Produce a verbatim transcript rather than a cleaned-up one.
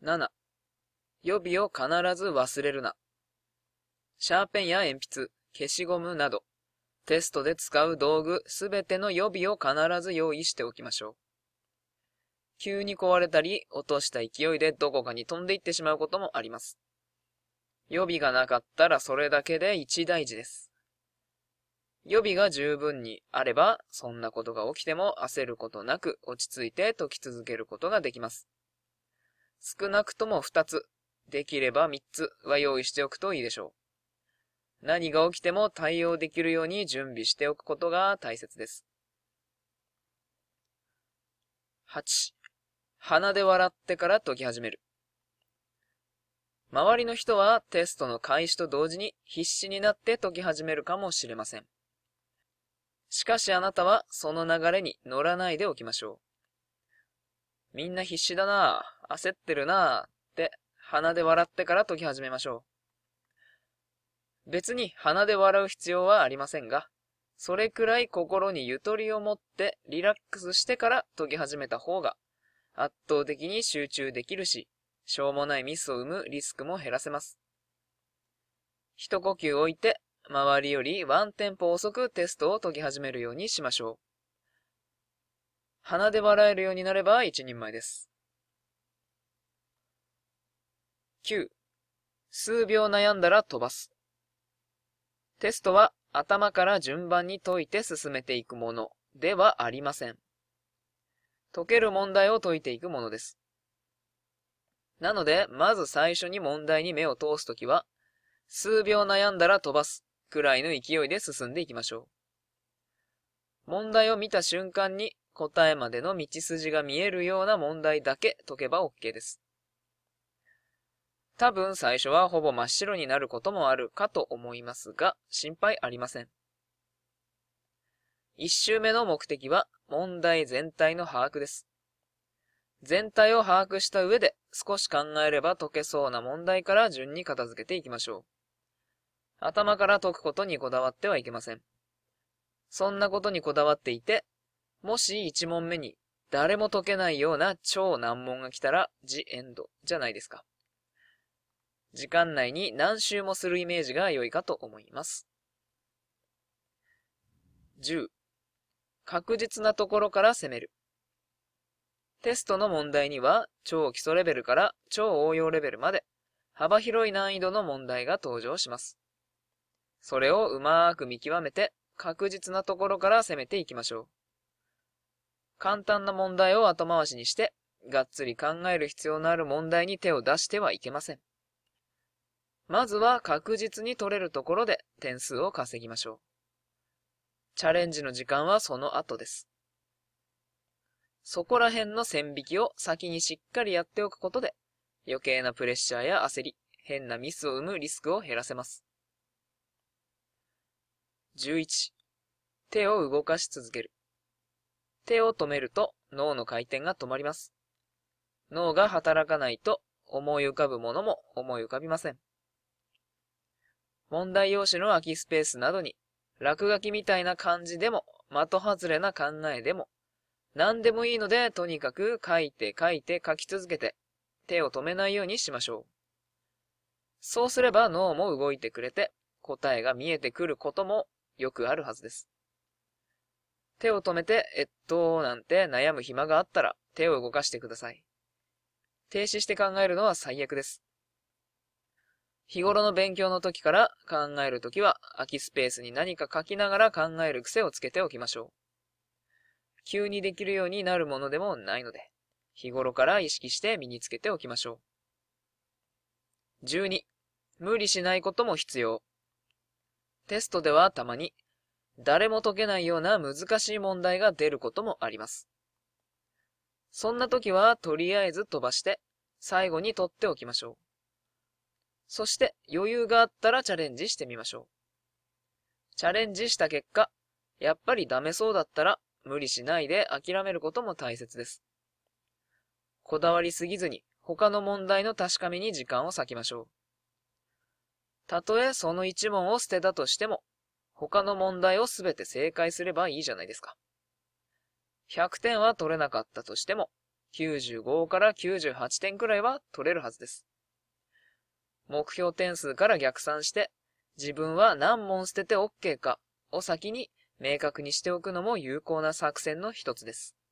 なな、予備を必ず忘れるな。シャーペンや鉛筆、消しゴムなど、テストで使う道具すべての予備を必ず用意しておきましょう。急に壊れたり、落とした勢いでどこかに飛んでいってしまうこともあります。予備がなかったらそれだけで一大事です。予備が十分にあれば、そんなことが起きても焦ることなく落ち着いて解き続けることができます。少なくとも二つ、できれば三つは用意しておくといいでしょう。何が起きても対応できるように準備しておくことが大切です。はち、鼻で笑ってから解き始める。周りの人はテストの開始と同時に必死になって解き始めるかもしれません。しかしあなたはその流れに乗らないでおきましょう。みんな必死だなぁ、焦ってるなぁって鼻で笑ってから解き始めましょう。別に鼻で笑う必要はありませんが、それくらい心にゆとりを持ってリラックスしてから解き始めた方が圧倒的に集中できるし、しょうもないミスを生むリスクも減らせます。一呼吸置いて、周りよりワンテンポ遅くテストを解き始めるようにしましょう。鼻で笑えるようになれば一人前です。きゅう、数秒悩んだら飛ばす。テストは頭から順番に解いて進めていくものではありません。解ける問題を解いていくものです。なので、まず最初に問題に目を通すときは、数秒悩んだら飛ばすくらいの勢いで進んでいきましょう。問題を見た瞬間に答えまでの道筋が見えるような問題だけ解けば OK です。多分最初はほぼ真っ白になることもあるかと思いますが、心配ありません。一周目の目的は問題全体の把握です。全体を把握した上で少し考えれば解けそうな問題から順に片付けていきましょう。頭から解くことにこだわってはいけません。そんなことにこだわっていて、もし一問目に誰も解けないような超難問が来たらジエンドじゃないですか。時間内に何周もするイメージが良いかと思います。じゅう、確実なところから攻める。テストの問題には超基礎レベルから超応用レベルまで幅広い難易度の問題が登場します。それをうまーく見極めて確実なところから攻めていきましょう。簡単な問題を後回しにして、がっつり考える必要のある問題に手を出してはいけません。まずは確実に取れるところで点数を稼ぎましょう。チャレンジの時間はその後です。そこら辺の線引きを先にしっかりやっておくことで、余計なプレッシャーや焦り、変なミスを生むリスクを減らせます。じゅういち、手を動かし続ける。手を止めると脳の回転が止まります。脳が働かないと思い浮かぶものも思い浮かびません。問題用紙の空きスペースなどに落書きみたいな感じでも的外れな考えでも何でもいいのでとにかく書いて書いて書き続けて手を止めないようにしましょう。そうすれば脳も動いてくれて答えが見えてくることもよくあるはずです。手を止めて、えっと、なんて悩む暇があったら手を動かしてください。停止して考えるのは最悪です。日頃の勉強の時から考える時は空きスペースに何か書きながら考える癖をつけておきましょう。急にできるようになるものでもないので、日頃から意識して身につけておきましょう。じゅうに、無理しないことも必要。テストではたまに誰も解けないような難しい問題が出ることもあります。そんな時はとりあえず飛ばして最後に取っておきましょう。そして余裕があったらチャレンジしてみましょう。チャレンジした結果、やっぱりダメそうだったら無理しないで諦めることも大切です。こだわりすぎずに他の問題の確かめに時間を割きましょう。たとえその一問を捨てたとしても、他の問題をすべて正解すればいいじゃないですか。ひゃくてんは取れなかったとしても、 きゅうじゅうごからきゅうじゅうはちてんくらいは取れるはずです。目標点数から逆算して、自分は何問捨てて OK かを先に明確にしておくのも有効な作戦の一つです。